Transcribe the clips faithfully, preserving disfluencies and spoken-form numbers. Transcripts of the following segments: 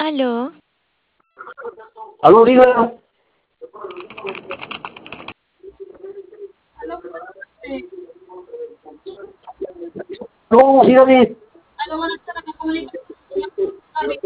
Aló, Aló, diga. Aló, eh, No, dígame. aló, buenas tardes, me comunico con el señor Garrido.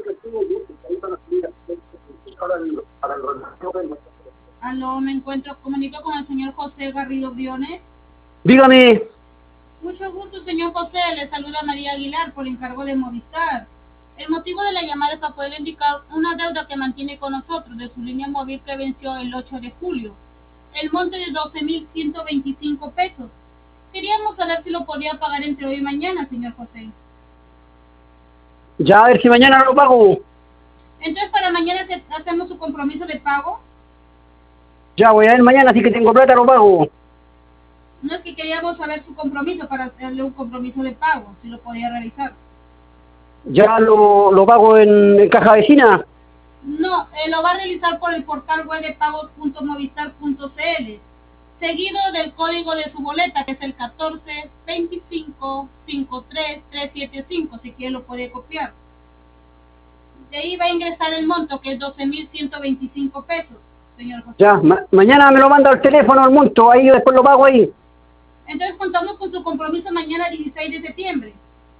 Aló, me encuentro, comunico con el señor José Garrido Briones. Dígame. Mucho gusto, señor José, le saluda María Aguilar por encargo de Movistar. El motivo de la llamada es para poder indicar una deuda que mantiene con nosotros de su línea móvil que venció el ocho de julio. El monte de doce mil ciento veinticinco pesos. Queríamos saber si lo podía pagar entre hoy y mañana, señor José. Ya, a ver si mañana lo pago. Entonces, para mañana se- hacemos su compromiso de pago. Ya, voy a ver mañana, si que tengo plata, lo pago. No, es que queríamos saber su compromiso para hacerle un compromiso de pago, si lo podía realizar. Ya lo, lo pago en, en caja vecina. No, eh, lo va a realizar por el portal web de pagos punto movistar punto cl, seguido del código de su boleta, que es el catorce veinticinco cincuenta y tres trescientos setenta y cinco, si quiere lo puede copiar. De ahí va a ingresar el monto, que es doce mil ciento veinticinco pesos, señor José. Ya, ma- mañana me lo manda al teléfono el monto, ahí yo después lo pago ahí. Entonces contamos con su compromiso mañana dieciséis de septiembre.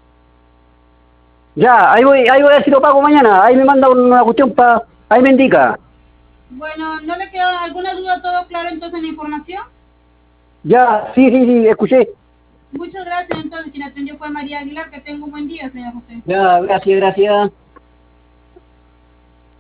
Ya, ahí voy, ahí voy a ver si lo pago mañana. Ahí me manda una cuestión para, ahí me indica. Bueno, ¿no le queda alguna duda? ¿Todo claro entonces en la información? Ya, sí, sí, sí, escuché. Muchas gracias, entonces, quien atendió fue María Aguilar. Que tenga un buen día, señor José. Ya, gracias, gracias.